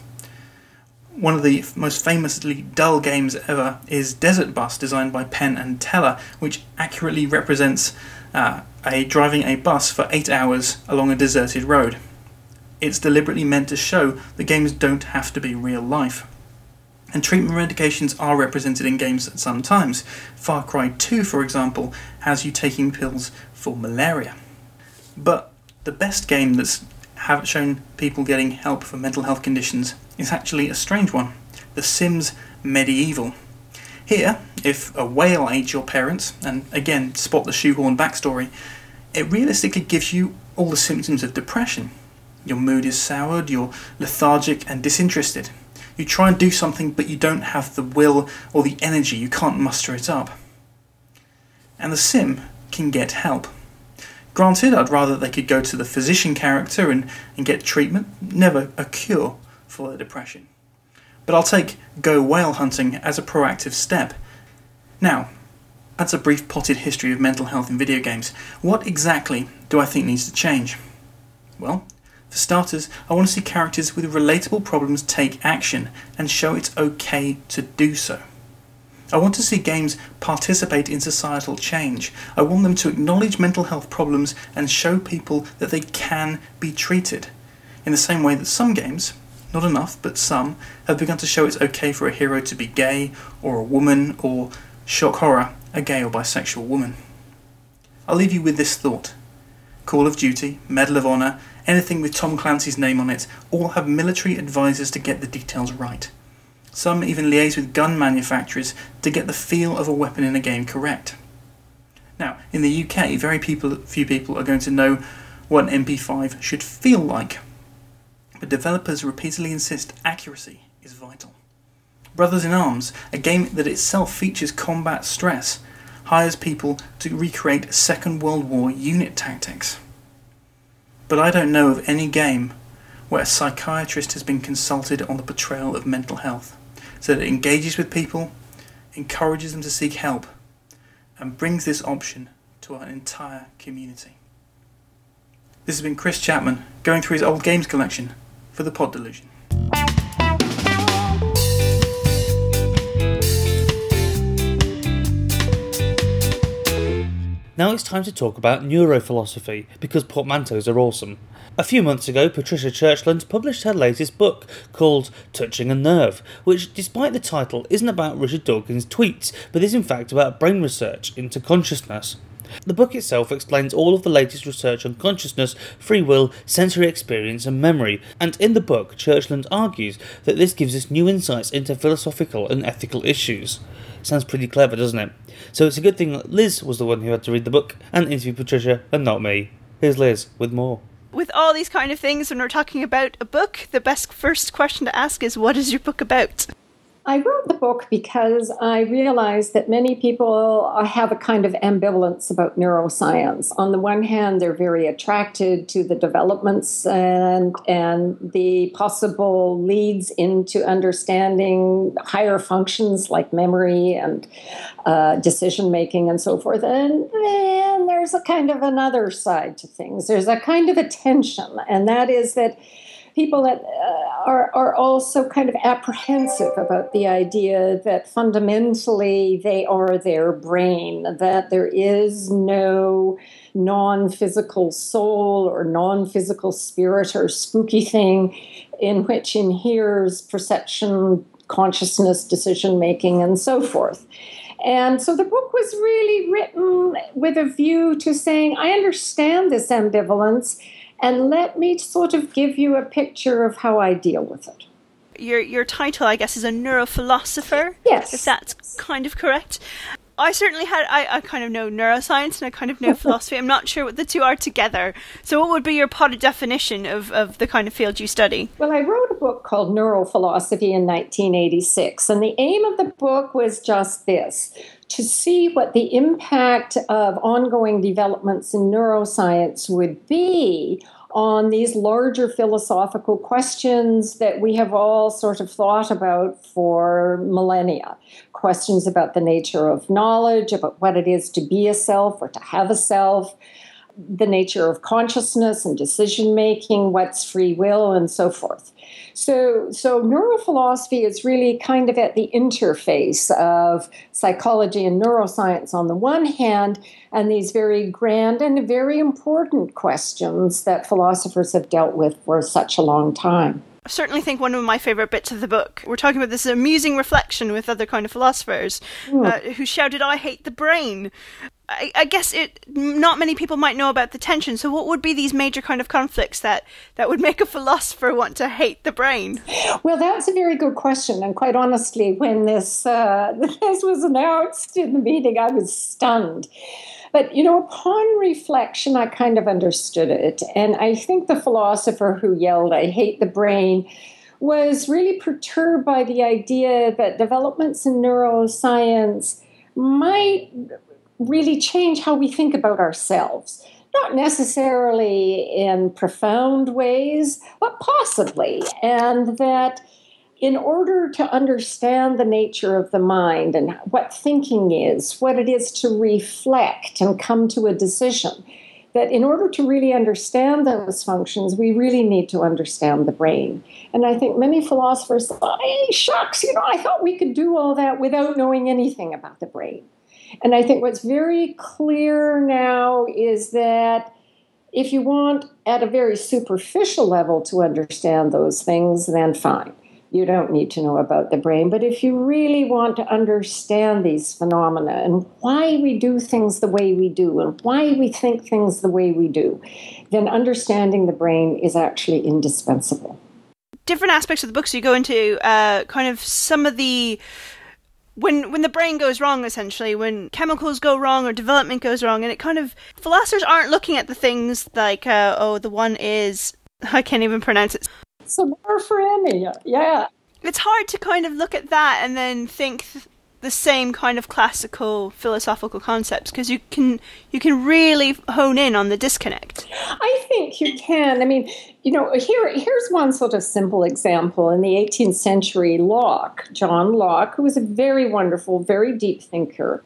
One of the most famously dull games ever is Desert Bus, designed by Penn and Teller, which accurately represents driving a bus for 8 hours along a deserted road. It's deliberately meant to show that games don't have to be real life. And treatment medications are represented in games sometimes. Far Cry 2, for example, has you taking pills for malaria. But the best game that's shown people getting help for mental health conditions is actually a strange one, The Sims Medieval. Here, if a whale ate your parents, and again, spot the shoehorn backstory, it realistically gives you all the symptoms of depression. Your mood is soured, you're lethargic and disinterested. You try and do something, but you don't have the will or the energy, you can't muster it up. And the Sim can get help. Granted, I'd rather they could go to the physician character and get treatment, never a cure for their depression. But I'll take go whale hunting as a proactive step. Now, that's a brief potted history of mental health in video games. What exactly do I think needs to change? Well, for starters, I want to see characters with relatable problems take action and show it's okay to do so. I want to see games participate in societal change. I want them to acknowledge mental health problems and show people that they can be treated. In the same way that some games, not enough, but some, have begun to show it's okay for a hero to be gay, or a woman, or, shock horror, a gay or bisexual woman. I'll leave you with this thought. Call of Duty, Medal of Honor, anything with Tom Clancy's name on it, all have military advisors to get the details right. Some even liaise with gun manufacturers to get the feel of a weapon in a game correct. Now, in the UK, very few people are going to know what an MP5 should feel like, but developers repeatedly insist accuracy is vital. Brothers in Arms, a game that itself features combat stress, hires people to recreate Second World War unit tactics. But I don't know of any game where a psychiatrist has been consulted on the portrayal of mental health, so that it engages with people, encourages them to seek help, and brings this option to an entire community. This has been Chris Chapman, going through his old games collection for the Pod Delusion. Now it's time to talk about neurophilosophy, because portmanteaus are awesome. A few months ago, Patricia Churchland published her latest book, called Touching a Nerve, which, despite the title, isn't about Richard Dawkins' tweets, but is in fact about brain research into consciousness. The book itself explains all of the latest research on consciousness, free will, sensory experience and memory, and in the book, Churchland argues that this gives us new insights into philosophical and ethical issues. Sounds pretty clever, doesn't it? So it's a good thing that Liz was the one who had to read the book and interview Patricia, and not me. Here's Liz with more. With all these kind of things, when we're talking about a book, the best first question to ask is, what is your book about? I wrote the book because I realized that many people have a kind of ambivalence about neuroscience. On the one hand, they're very attracted to the developments and the possible leads into understanding higher functions like memory and decision-making and so forth. And then there's a kind of another side to things. There's a kind of a tension, and that is that people that are also kind of apprehensive about the idea that fundamentally they are their brain, that there is no non-physical soul or non-physical spirit or spooky thing in which inheres perception, consciousness, decision-making, and so forth. And so the book was really written with a view to saying, I understand this ambivalence, and let me sort of give you a picture of how I deal with it. Your title, I guess, is a neurophilosopher. Yes. If that's kind of correct. I certainly I kind of know neuroscience and I kind of know philosophy. I'm not sure what the two are together. So what would be your potted definition of the kind of field you study? Well, I wrote a book called Neurophilosophy in 1986, and the aim of the book was just this: to see what the impact of ongoing developments in neuroscience would be on these larger philosophical questions that we have all sort of thought about for millennia. Questions about the nature of knowledge, about what it is to be a self or to have a self, the nature of consciousness and decision-making, what's free will, and so forth. So neurophilosophy is really kind of at the interface of psychology and neuroscience on the one hand, and these very grand and very important questions that philosophers have dealt with for such a long time. I certainly think one of my favourite bits of the book, we're talking about this amusing reflection with other kind of philosophers who shouted, I hate the brain. I guess not many people might know about the tension. So what would be these major kind of conflicts that would make a philosopher want to hate the brain? Well, that's a very good question. And quite honestly, when this was announced in the meeting, I was stunned. But, upon reflection, I kind of understood it. And I think the philosopher who yelled, I hate the brain, was really perturbed by the idea that developments in neuroscience might really change how we think about ourselves. Not necessarily in profound ways, but possibly. And that in order to understand the nature of the mind and what thinking is, what it is to reflect and come to a decision, that in order to really understand those functions, we really need to understand the brain. And I think many philosophers thought, hey, shucks, I thought we could do all that without knowing anything about the brain. And I think what's very clear now is that if you want at a very superficial level to understand those things, then fine. You don't need to know about the brain. But if you really want to understand these phenomena and why we do things the way we do and why we think things the way we do, then understanding the brain is actually indispensable. Different aspects of the book, so you go into kind of some of the... When the brain goes wrong, essentially, when chemicals go wrong or development goes wrong, and it kind of... Philosophers aren't looking at the things like, the one is... I can't even pronounce it. Somatoforemia, yeah. It's hard to kind of look at that and then think the same kind of classical philosophical concepts, because you can really hone in on the disconnect. I think you can. I mean, here's one sort of simple example. In the 18th century, John Locke, who was a very wonderful, very deep thinker,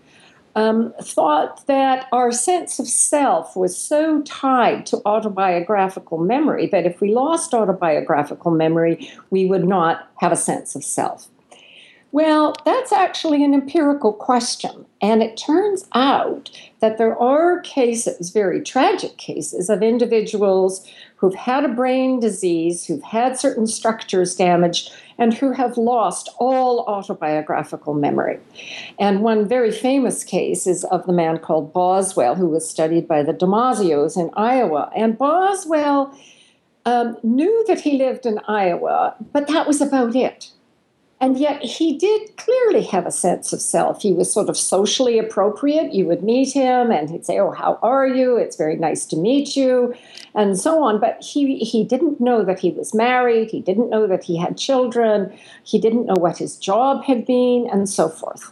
thought that our sense of self was so tied to autobiographical memory that if we lost autobiographical memory, we would not have a sense of self. Well, that's actually an empirical question. And it turns out that there are cases, very tragic cases, of individuals who've had a brain disease, who've had certain structures damaged, and who have lost all autobiographical memory. And one very famous case is of the man called Boswell, who was studied by the Damasios in Iowa. And Boswell knew that he lived in Iowa, but that was about it. And yet he did clearly have a sense of self. He was sort of socially appropriate. You would meet him and he'd say, oh, how are you? It's very nice to meet you, and so on. But he didn't know that he was married. He didn't know that he had children. He didn't know what his job had been, and so forth.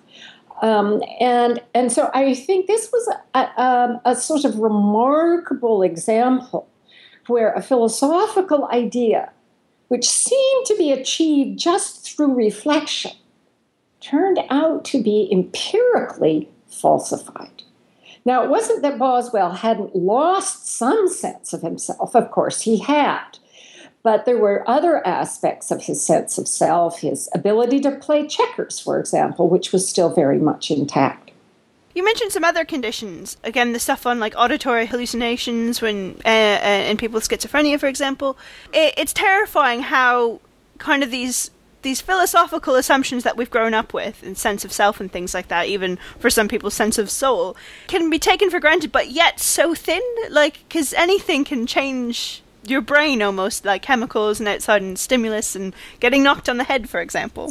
And so I think this was a sort of remarkable example where a philosophical idea, which seemed to be achieved just through reflection, turned out to be empirically falsified. Now, it wasn't that Boswell hadn't lost some sense of himself. Of course, he had. But there were other aspects of his sense of self, his ability to play checkers, for example, which was still very much intact. You mentioned some other conditions. Again, the stuff on like auditory hallucinations when in people with schizophrenia, for example. It's terrifying how kind of these philosophical assumptions that we've grown up with, and sense of self and things like that, even for some people's sense of soul, can be taken for granted, but yet so thin. Like, because anything can change your brain almost, like chemicals and outside and stimulus and getting knocked on the head, for example.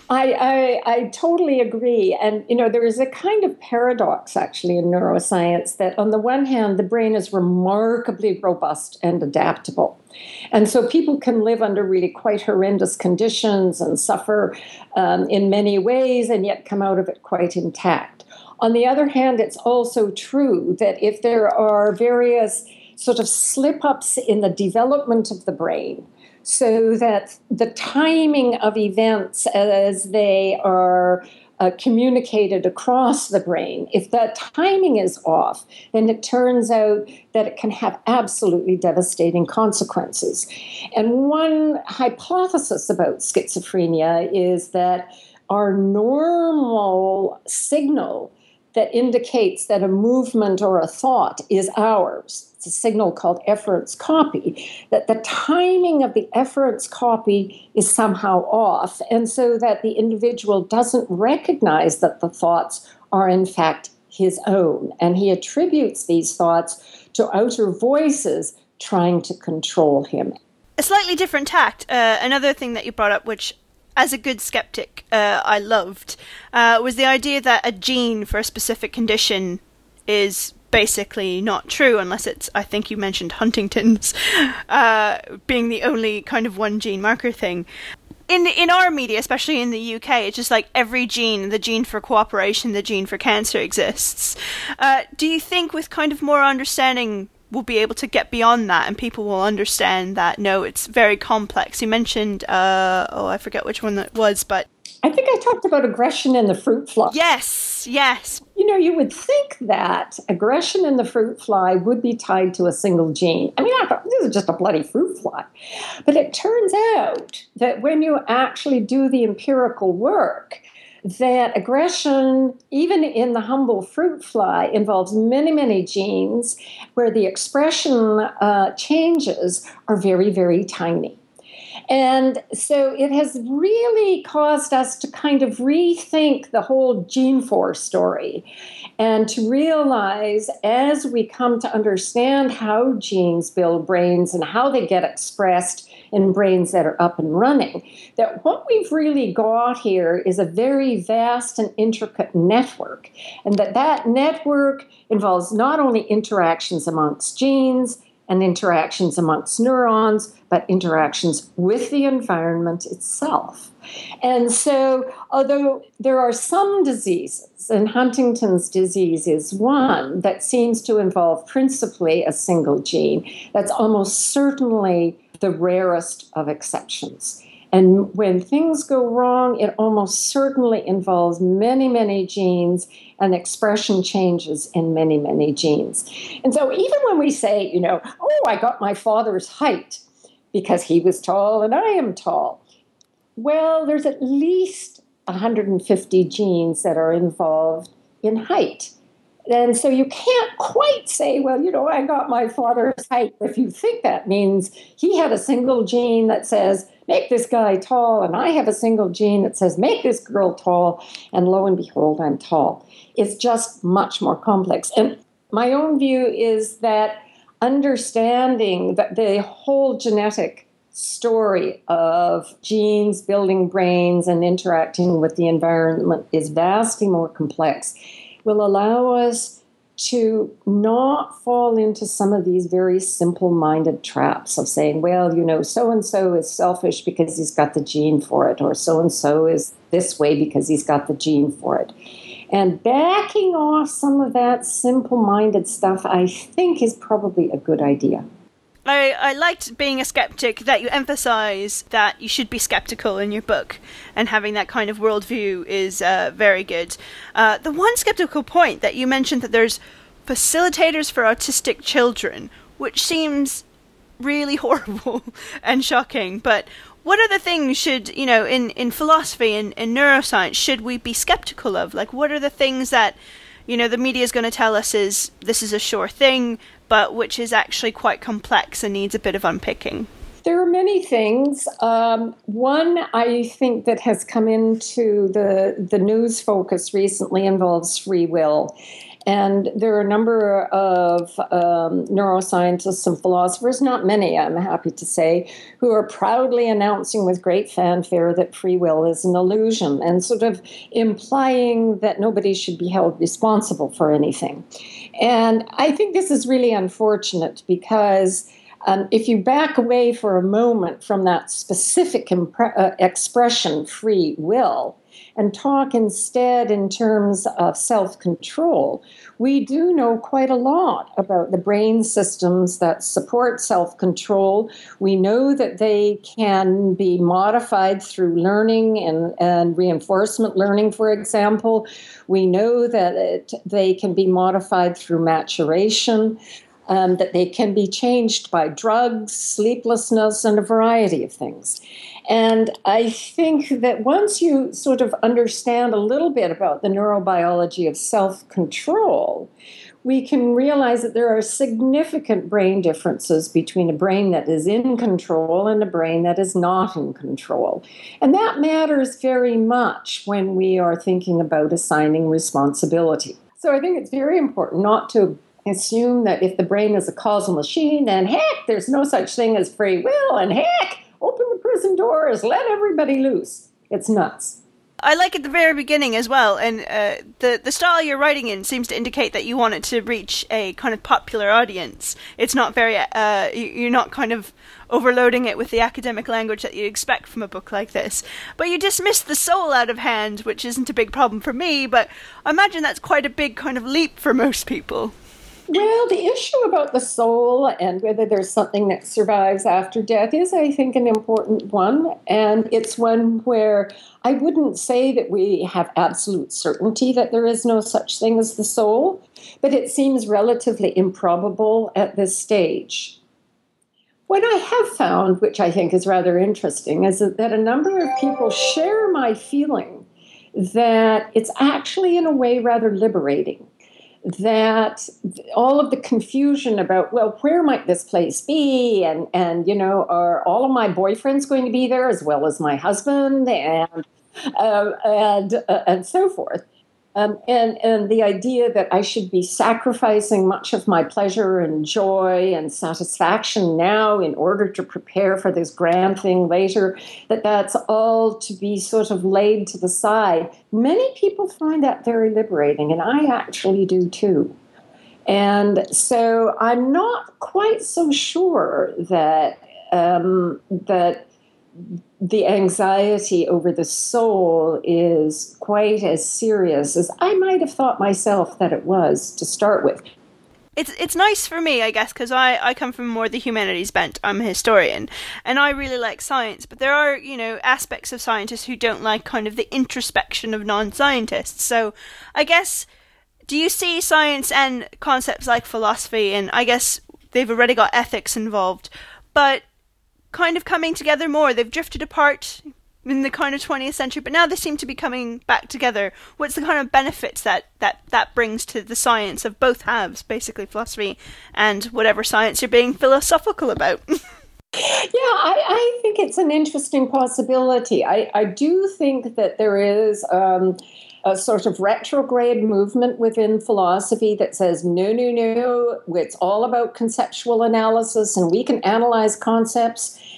I totally agree. And, there is a kind of paradox, actually, in neuroscience that, on the one hand, the brain is remarkably robust and adaptable. And so people can live under really quite horrendous conditions and suffer in many ways and yet come out of it quite intact. On the other hand, it's also true that if there are various sort of slip-ups in the development of the brain, so that the timing of events as they are communicated across the brain, if that timing is off, then it turns out that it can have absolutely devastating consequences. And one hypothesis about schizophrenia is that our normal signal that indicates that a movement or a thought is ours, it's a signal called efference copy, that the timing of the efference copy is somehow off, and so that the individual doesn't recognize that the thoughts are in fact his own. And he attributes these thoughts to outer voices trying to control him. A slightly different tact, another thing that you brought up, which as a good skeptic, I loved, was the idea that a gene for a specific condition is basically not true unless it's, I think you mentioned Huntington's, being the only kind of one gene marker thing. In our media, especially in the UK, it's just like every gene, the gene for cooperation, the gene for cancer exists. Do you think with kind of more understanding we'll be able to get beyond that and people will understand that, no, it's very complex? You mentioned, I forget which one that was, but... I think I talked about aggression in the fruit fly. Yes. You would think that aggression in the fruit fly would be tied to a single gene. I mean, I thought, this is just a bloody fruit fly. But it turns out that when you actually do the empirical work, that aggression, even in the humble fruit fly, involves many, many genes where the expression changes are very, very tiny. And so it has really caused us to kind of rethink the whole Gene4 story and to realize, as we come to understand how genes build brains and how they get expressed in brains that are up and running, that what we've really got here is a very vast and intricate network, and that network involves not only interactions amongst genes and interactions amongst neurons, but interactions with the environment itself. And so, although there are some diseases, and Huntington's disease is one that seems to involve principally a single gene, that's almost certainly the rarest of exceptions. And when things go wrong, it almost certainly involves many, many genes and expression changes in many, many genes. And so even when we say, I got my father's height because he was tall and I am tall, well, there's at least 150 genes that are involved in height. And so you can't quite say, I got my father's height. If you think that means he had a single gene that says, make this guy tall, and I have a single gene that says, make this girl tall, and lo and behold, I'm tall. It's just much more complex. And my own view is that understanding that the whole genetic story of genes building brains and interacting with the environment is vastly more complex, will allow us to not fall into some of these very simple-minded traps of saying, well, you know, so-and-so is selfish because he's got the gene for it, or so-and-so is this way because he's got the gene for it. And backing off some of that simple-minded stuff, I think, is probably a good idea. I liked being a skeptic, that you emphasize that you should be skeptical in your book, and having that kind of worldview is very good. The one skeptical point that you mentioned, that there's facilitators for autistic children, which seems really horrible and shocking, but what are the things should, you know, in philosophy and in neuroscience, should we be skeptical of? Like, what are the things that, you know, the media is going to tell us is this is a sure thing, but which is actually quite complex and needs a bit of unpicking? There are many things. One, I think, that has come into the news focus recently involves free will. And there are a number of neuroscientists and philosophers, not many, I'm happy to say, who are proudly announcing with great fanfare that free will is an illusion, and sort of implying that nobody should be held responsible for anything. And I think this is really unfortunate, because if you back away for a moment from that specific expression, free will, and talk instead in terms of self-control, we do know quite a lot about the brain systems that support self-control. We know that they can be modified through learning and reinforcement learning, for example. We know that they can be modified through maturation. That they can be changed by drugs, sleeplessness, and a variety of things. And I think that once you sort of understand a little bit about the neurobiology of self-control, we can realize that there are significant brain differences between a brain that is in control and a brain that is not in control. And that matters very much when we are thinking about assigning responsibility. So I think it's very important not to assume that if the brain is a causal machine, then heck, there's no such thing as free will, and heck, open the prison doors, let everybody loose. It's nuts. I like at the very beginning as well, and the style you're writing in seems to indicate that you want it to reach a kind of popular audience. It's not very, you're not kind of overloading it with the academic language that you'd expect from a book like this. But you dismiss the soul out of hand, which isn't a big problem for me, but I imagine that's quite a big kind of leap for most people. Well, the issue about the soul and whether there's something that survives after death is, I think, an important one. And it's one where I wouldn't say that we have absolute certainty that there is no such thing as the soul, but it seems relatively improbable at this stage. What I have found, which I think is rather interesting, is that a number of people share my feeling that it's actually, in a way, rather liberating. That all of the confusion about, well, where might this place be? And you know, are all of my boyfriends going to be there as well as my husband and so forth? And the idea that I should be sacrificing much of my pleasure and joy and satisfaction now in order to prepare for this grand thing later, that's all to be sort of laid to the side. Many people find that very liberating, and I actually do too. And so I'm not quite so sure that that the anxiety over the soul is quite as serious as I might have thought myself that it was to start with. It's nice for me, I guess, because I come from more the humanities bent. I'm a historian, and I really like science, but there are, you know, aspects of scientists who don't like kind of the introspection of non-scientists. So I guess, do you see science and concepts like philosophy, and I guess they've already got ethics involved, but kind of coming together more? They've drifted apart in the kind of 20th century, but now they seem to be coming back together. What's the kind of benefits that brings to the science of both halves, basically philosophy and whatever science you're being philosophical about? Yeah, I think it's an interesting possibility. I do think that there is a sort of retrograde movement within philosophy that says, no, it's all about conceptual analysis, and we can analyze concepts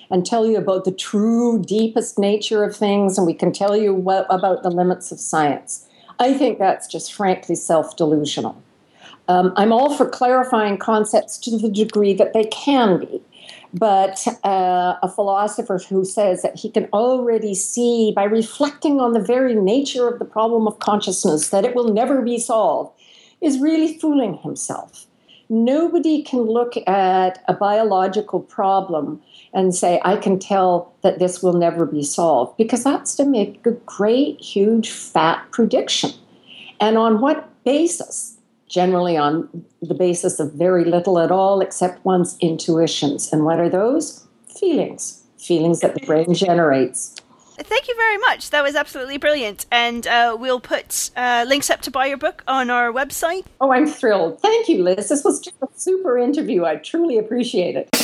and tell you about the true, deepest nature of things, and we can tell you about the limits of science. I think that's just frankly self-delusional. I'm all for clarifying concepts to the degree that they can be. But a philosopher who says that he can already see by reflecting on the very nature of the problem of consciousness that it will never be solved is really fooling himself. Nobody can look at a biological problem and say, I can tell that this will never be solved, because that's to make a great, huge, fat prediction. And on what basis? Generally on the basis of very little at all, except one's intuitions. And what are those? Feelings. Feelings that the brain generates. Thank you very much. That was absolutely brilliant. And we'll put links up to buy your book on our website. Oh, I'm thrilled. Thank you, Liz. This was just a super interview. I truly appreciate it.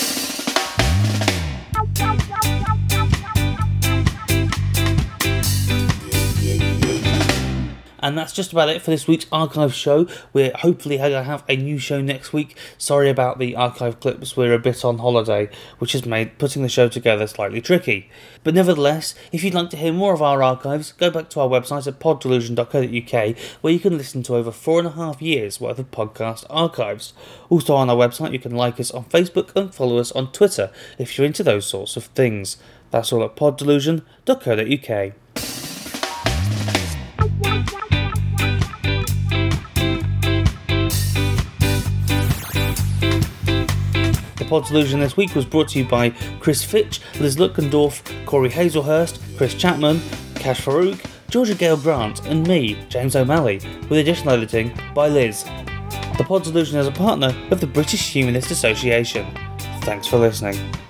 And that's just about it for this week's archive show. We're hopefully going to have a new show next week. Sorry about the archive clips, we're a bit on holiday, which has made putting the show together slightly tricky. But nevertheless, if you'd like to hear more of our archives, go back to our website at poddelusion.co.uk, where you can listen to over 4.5 years worth of podcast archives. Also on our website, you can like us on Facebook and follow us on Twitter if you're into those sorts of things. That's all at poddelusion.co.uk. Pod Delusion this week was brought to you by Chris Fitch, Liz Lutkendorf, Corey Hazelhurst, Chris Chapman, Kash Farouk, Georgia Gale Grant, and me, James O'Malley, with additional editing by Liz. The Pod Delusion is a partner of the British Humanist Association. Thanks for listening.